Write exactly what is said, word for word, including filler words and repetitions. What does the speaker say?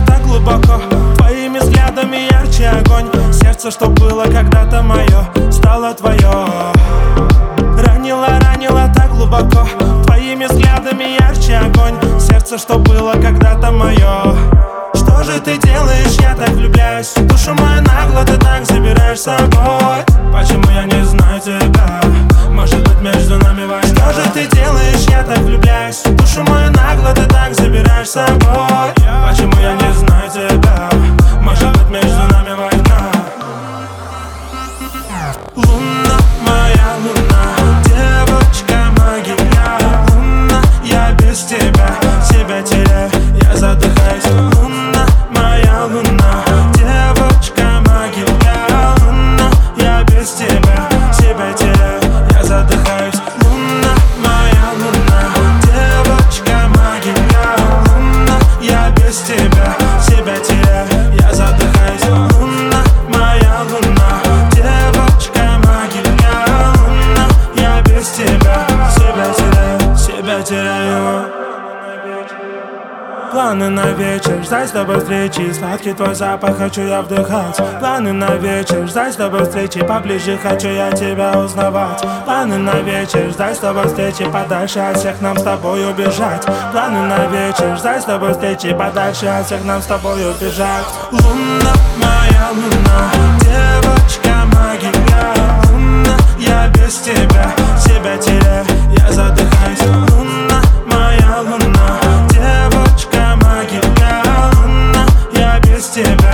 так глубоко, твоими взглядами ярче огонь. Сердце, что было когда-то мое, стало твое. Ранило, ранило так глубоко, твоими взглядами ярче огонь. Сердце, что было когда-то мое. Что же ты делаешь, я так влюбляюсь. Душу мою нагло ты так забираешь с собой. Почему я не знаю тебя? Может быть, между нами война. Что же ты делаешь, я так влюбляюсь. Душу мою нагло ты так забираешь с собой. Почему я не знаю тебя? Может быть, между нами война. Луна, моя луна, девочка моя. Луна, я без тебя, себя теряю, я задыхаюсь. Луна, моя луна, девочка моя. Луна, я без тебя, себя теряю, я задыхаюсь. Луна, моя луна, девочка моя. Луна, я без тебя, себя теряю, я задыхаюсь. Луна, моя луна, девочка моя. Луна, я без тебя, себя теряю, себя теряю. Планы на вечер, ждать с тобой встречи. Сладкий твой запах, хочу я вдыхать. Планы на вечер, ждать с тобой встречи. Поближе хочу я тебя узнавать. Планы на вечер, ждать с тобой встречи. Подальше от всех нам с тобой убежать. Планы на вечер, ждать с тобой встречи. Подальше от всех нам с тобой убежать. Луна, моя луна, девочка моя. Луна, я без тебя, себя теряю, я задыхаюсь. Луна, моя луна, девочка моя. Луна, я без тебя,